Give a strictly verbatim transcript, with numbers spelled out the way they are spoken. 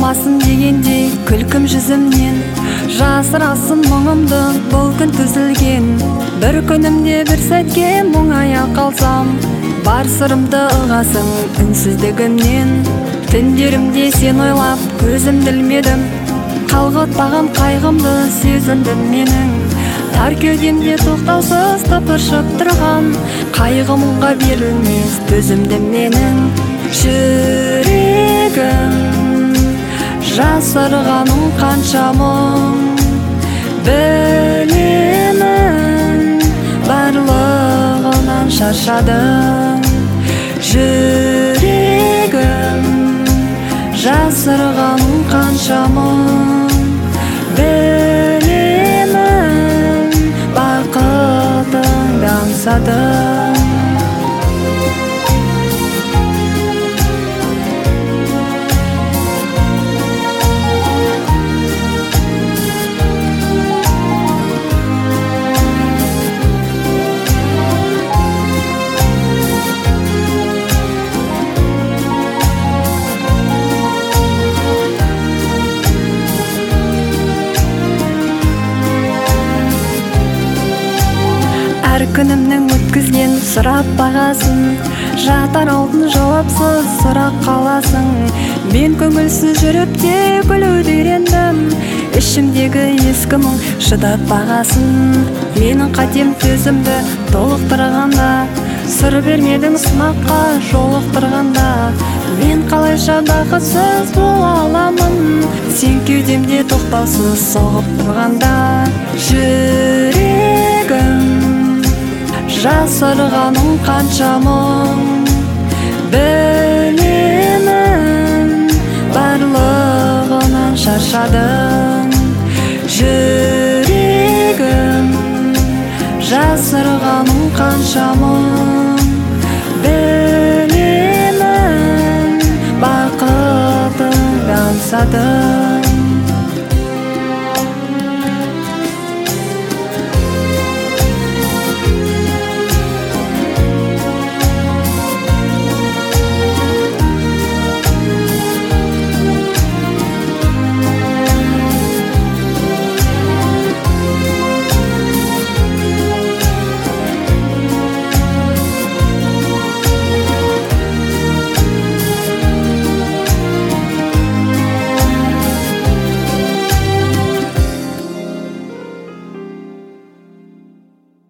болмасын дегендей күлкім жүзімнен, жасырасың мұңымды бұл күн түзілген. Бір күнімде бір сәтке мұңая қалсам, бар сырымды ұғасың үнсіздігімнен. Түндерімде сен ойлап көзімді ілмедім, қалғытпаған қайғымды сезіндім менің. Тар кеудемде тоқтаусыз тыпыршып тұрған қайғы мұңға берілмес төзімді менің. Жүрегім жасырғаның қанша мұң, білемін барлығынан шаршадың. Жүрегім жасырғаның қанша мұң, білемін бақытыңды аңсадың. Әр күнімнің өткізген сұрап бағасын, жатар алдын жауапсыз сұрақ қаласың. Мен көңілсіз жүріп те күлуді үйрендім, ішімдегі ескі мұң шыдап бағасын. Менің қатем төзімді толықтырғанда, сыр бермедің сынаққа жолықтырғанда. Мен қалайша бақытсыз бола аламын, сен кеудемде тоқтаусыз соғып тұрғанда. Жүрегім жасырғаның қанша мұң, білемін барлығынан шаршадың. Жүрегім жасырғаның қанша мұң, білемін бақытыңды аңсадың.